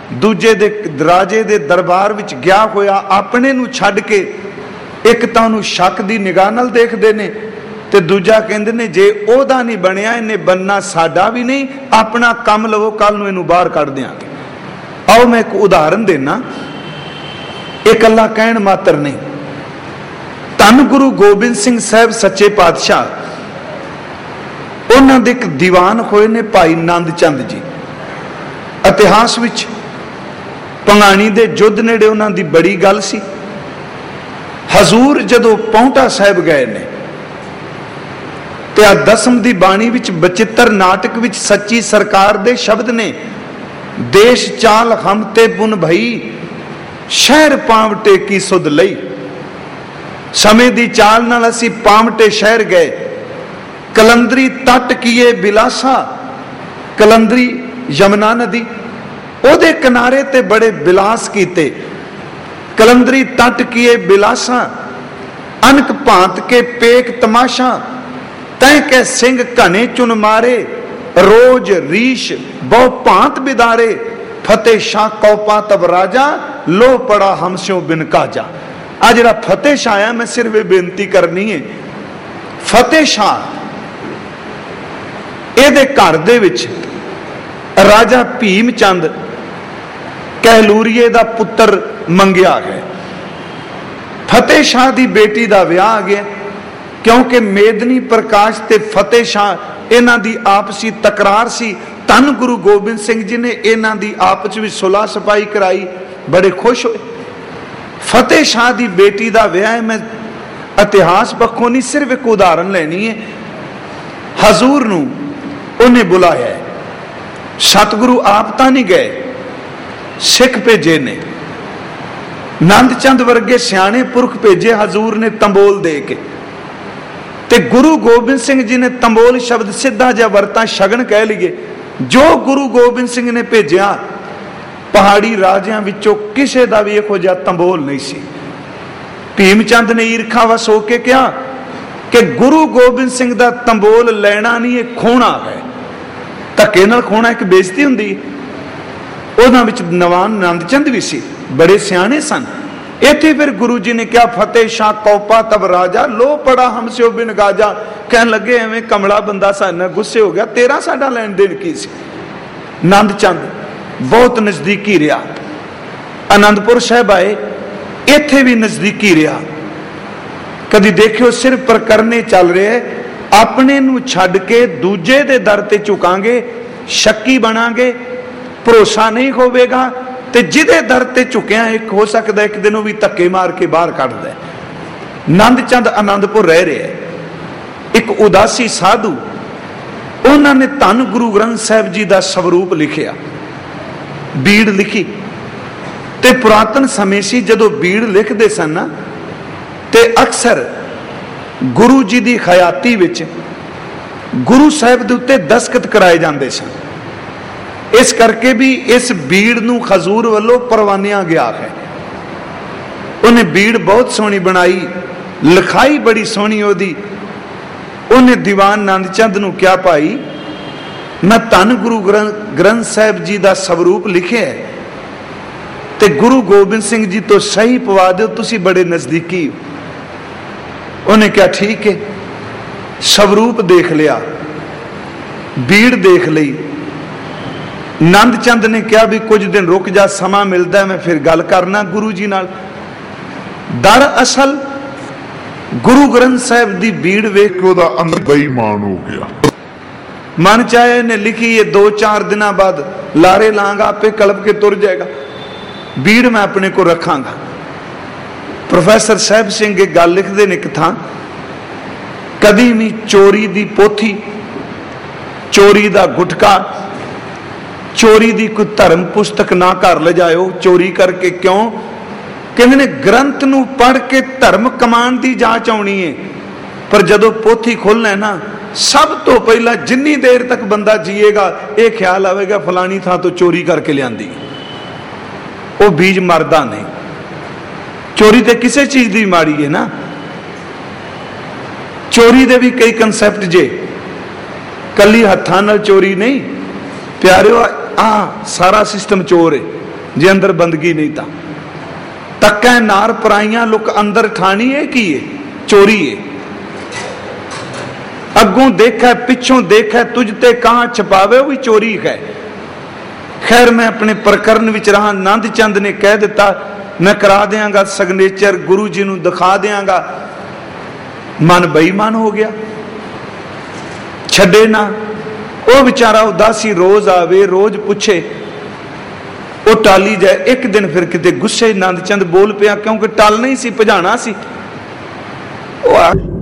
दूजे दे राजे दे दरबार विच गया होया अपने नूं छड्ड के एक तां उहनूं शक दी निगाह नाल देखदे ने ते दूजा कहंदे ने जे ओहदा नहीं बनिया इहने बनना साडा भी नहीं, अपना काम लवो कल नूं इहनूं बाहर कढ देंगे। आओ मैं एक उदाहरण देना, एक अल्लाह कहण मात्र नहीं। धन गुरु गोबिंद सिंह साहब सच्चे पातशाह उन्हां दे एक दीवान होए ने भाई नंद चंद जी। इतिहास विच पंगाणी दे युद्ध नेड़े उन्हां दी बड़ी गल सी। हजूर जदों पौंटा साहिब गए ने ते आ दसम दी बाणी विच बचित्र नाटक विच सच्ची सरकार दे शब्द ने, देश चाल हम ते पुन भई शहर पावटे की सुध लई। समय दी चाल नाल असी पावटे शहर गए, कलंदरी तट किए बिलासा, कलंदरी यमुना नदी ओदे किनारे ते बड़े बिलास कीते। कलंदरी तट किए बिलासा, अनक भांत के पेक तमाशा, तय के सिंह घने चुन मारे, रोज रीश बहु भांत बिदारे, फतेह शाह कौपा तब राजा, लो पड़ा हमस्यों बिन काजा। आ जिहड़ा फतेह शाह है, मैं सिर्फ बेनती करनी है, फतेह शाह इहदे घर दे विच राजा भीम चंद कहलूरीए दा पुत्र मंगिया गया। फतेह शाह दी बेटी दा विआह आ गया, क्योंकि मेदनी प्रकाश ते फतेह शाह इन्हां दी आपसी तकरार सी। धन गुरु गोबिंद सिंह जी ने इन्हां दी आपस विच सुलह सफाई कराई, बड़े खुश होए। फतेह शाह दी बेटी दा विआह, मैं इतिहास पक्षों नहीं सिर्फ एक उदाहरण लेनी है। हजूर नूं उन्हें बुलाया है, सतगुरु आप तां नहीं गए, सिख भेजे ने, नंद चंद वर्गे सियाणे पुरख भेजे हजूर ने तंबोल दे के। ते गुरु गोबिंद सिंह जी ने तंबोल शब्द सीधा जिहा वरता शगन कह लीए। जो गुरु गोबिंद सिंह ने भेजा पहाड़ी राजियां विचों किसे दा भी इहो जिहा तंबोल नहीं सी। भीमचंद ने ईरखा वस होके कहा कि गुरु गोबिंद सिंह दा तंबोल लेना नहीं, ये खोना है। धक्के नाल खोना एक बेइज्जती हुंदी। उहनां विच नवान नंद चंद भी सी, बड़े सियाणे सन। इत्थे फिर गुरु जी ने क्या फतेह शाह कौपा तब राजा, लो पड़ा हमस्यों बिन गाजा। कहन लगे एवें कमला बंदा साडे नाल गुस्से हो गया, तेरा साडा लैण देण की सी। नंद चंद बहुत नजदीकी रहा, आनंदपुर साहिब आए, इत्थे भी नजदीकी रहा। कदी देखियो सिर्फ प्रकरने चल रहे, अपने नूं छड्ड के दूजे दे दर ते झुकांगे, शक्की बनांगे, भरोसा नहीं होवेगा। ते जिदे दर ते झुकिया एक हो सकता एक दिन भी धक्के मार के बाहर कढ दे। नंद चंद आनंदपुर रह रहे, एक उदासी साधु, उन्होंने धन गुरु ग्रंथ साहिब जी का स्वरूप लिखिया, बीड़ लिखी। ते पुरातन समय सी जदों बीड़ लिखते सन ना, ते अक्सर गुरु जी की हयाती विच गुरु साहिब दे उत्ते दस्तखत कराए जाते सन। इस करके भी इस बीड़ नूं हजूर वालों परवानिया गया है। उन्हें बीड़ बहुत सोहनी बनाई, लिखाई बड़ी सोहनी ओदी। उन्हें दीवान नंद चंद नूं क्या भाई, मैं धन गुरु ग्रंथ साहिब जी का स्वरूप लिखे है, ते गुरु गोबिंद सिंह जी तो सही पवा दो, तुसी बड़े नजदीकी हो। उन्हें क्या ठीक है, स्वरूप देख लिया, बीड़ देख ली। नंद चंद ने कहा भी कुछ दिन रुक जा, समा मिलता है मैं फिर गल करना गुरु जी नाल। दरअसल गुरु ग्रंथ साहिब की बीड़ वेख के ओदा अंदर बेईमान हो गया। मन चाहे ने लिखी ये 2-4 दिन बाद लारे लांगा, आपे कलप के तुर जाएगा, बीड़ मैं अपने को रखांगा। प्रोफैसर साहब सिंह एक गल लिखते ने कि था कदी भी चोरी दी पोथी, चोरी दा गुटका, चोरी दी कोई धर्म पुस्तक ना घर ले जाओ। चोरी करके क्यों? कहते ने ग्रंथ नूं पढ़ के धर्म कमान की जांच आनी है, पर जदों पोथी खोलना है ना, सब तो पहला जिन्नी देर तक बंदा जिएगा ये ख्याल आएगा फलानी थां तो चोरी करके लियांदी। वो बीज मरदा नहीं। चोरी तो किसी चीज की माड़ी है ना। चोरी दे भी कई कंसैप्ट जे, कली हत्थां नाल चोरी नहीं प्यारिओ, आ सारा सिस्टम चोर है। जे अंदर बंदगी नहीं था। तकै नार पराइयां लुक अंदर ठानी है की है चोरी है। अगों देखा पिछों देखा तुझ ते कहां छपावे भी चोरी है। खैर मैं अपने प्रकरण विच रहा। नंद चंद ने कह दिता मैं करा देंगा सिग्नेचर, गुरु जी नूं दिखा देंगा। मन बेईमान हो गया, छड़े ना। वो बेचारा उदासी रोज आवे रोज पूछे, वो टाली जाए। एक दिन फिर किते गुस्से नंद चंद बोल पिया, क्योंकि टालना ही सी, भजाना सी। वो